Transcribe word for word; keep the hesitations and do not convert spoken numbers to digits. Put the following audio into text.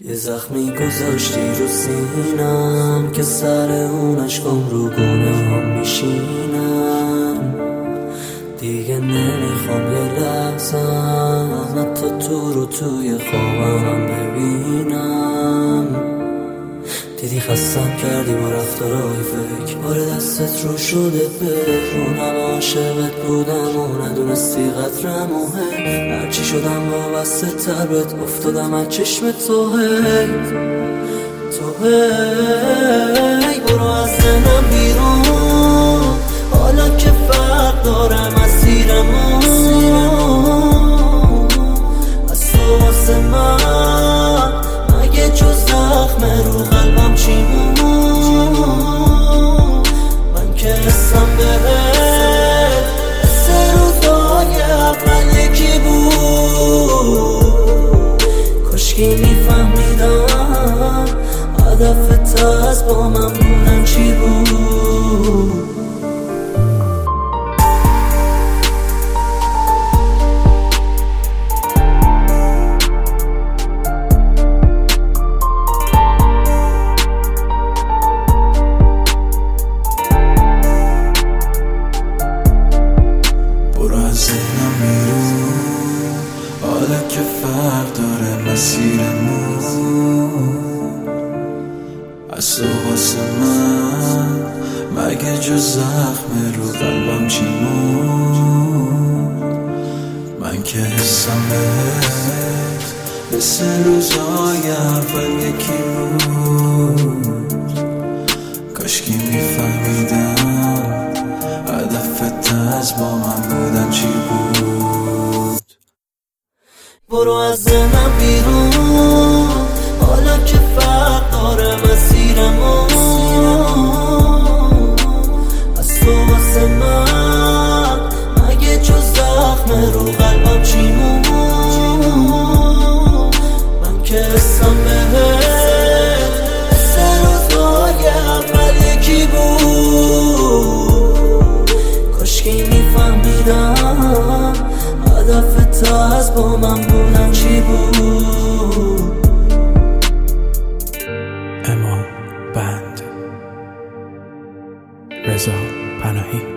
یه زخمی گذاشتی رو سینم که سر اون عشقم رو گناهم میشینم. دیگه نمیخوام یه لحظم حتی تو رو توی خوابم ببینم. دیدی خستم کردی با رفتارهای فکر، بار دستت رو شده فکر. رو همه عاشقت بودم و ندونستی قدرم مهم. هرچی شدم وابسته تر بهت افتادم از چشم تو. هی تو هی برو از ذهنم بیرون، حالا که فرق داره مسیرمون. از تو واسه من مگه جز زخم رو قلبم چی بود؟ من که حسم بهت سه روزای اول یکی بود. کاشکی میفهمیدم هدفت از با من بودن چی بود. حالا که فرق داره مسیرمون، از تو واسه من مگه جز زخم رو قلبم چی بود؟ من که حسم بهت مثل روزای اول یکی بود. کاشکی میفهمیدم هدفت از با من بودن چی بود. برو از ذهنم بیرون، حالا که فرق داره مسیرمون. از تو واسه من مگه جز زخم رو قلبم چی بود؟ من که حسم بهت سه روزای اول یکی بود. کاشکی میفهمیدم هدفت از با من بودن چی بود. اما بند رضا پناهی.